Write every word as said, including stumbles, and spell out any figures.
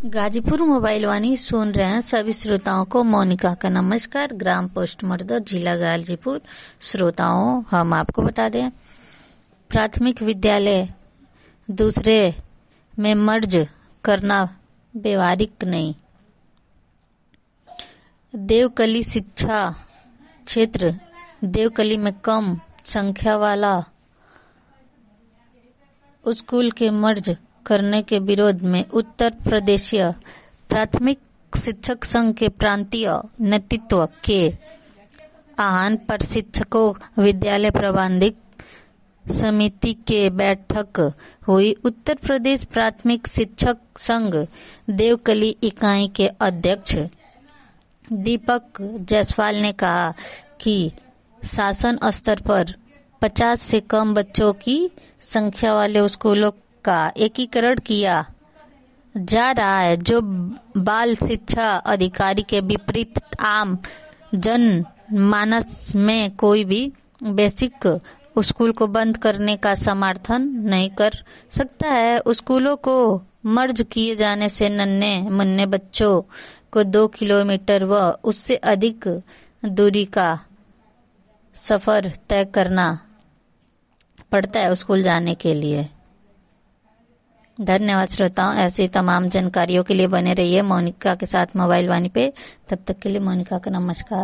Ghazipur mobile वाणी सुन रहे हैं सभी श्रोताओं को मोनिका का नमस्कार। ग्राम पोस्ट मर्दर, जिला गाजीपुर। श्रोताओं, हम आपको बता दें, प्राथमिक विद्यालय दूसरे में मर्ज करना व्यवहारिक नहीं। देवकली शिक्षा क्षेत्र देवकली में कम संख्या वाला स्कूल के मर्ज करने के विरोध में उत्तर प्रदेशीय प्राथमिक शिक्षक संघ के प्रांतीय नेतृत्व के आह्वान पर शिक्षकों विद्यालय प्रबंधक समिति के बैठक हुई। उत्तर प्रदेश प्राथमिक शिक्षक संघ देवकली इकाई के अध्यक्ष दीपक जायसवाल ने कहा कि शासन स्तर पर पचास से कम बच्चों की संख्या वाले स्कूलों का एकीकरण किया जा रहा है, जो बाल शिक्षा अधिकारी के विपरीत आम जन मानस में कोई भी बेसिक स्कूल को बंद करने का समर्थन नहीं कर सकता है। स्कूलों को मर्ज किए जाने से नन्हे मुन्ने बच्चों को दो किलोमीटर व उससे अधिक दूरी का सफर तय करना पड़ता है स्कूल जाने के लिए। धन्यवाद श्रोताओं, ऐसी तमाम जानकारियों के लिए बने रहिए मोनिका के साथ मोबाइल वाणी पे। तब तक के लिए मोनिका का नमस्कार।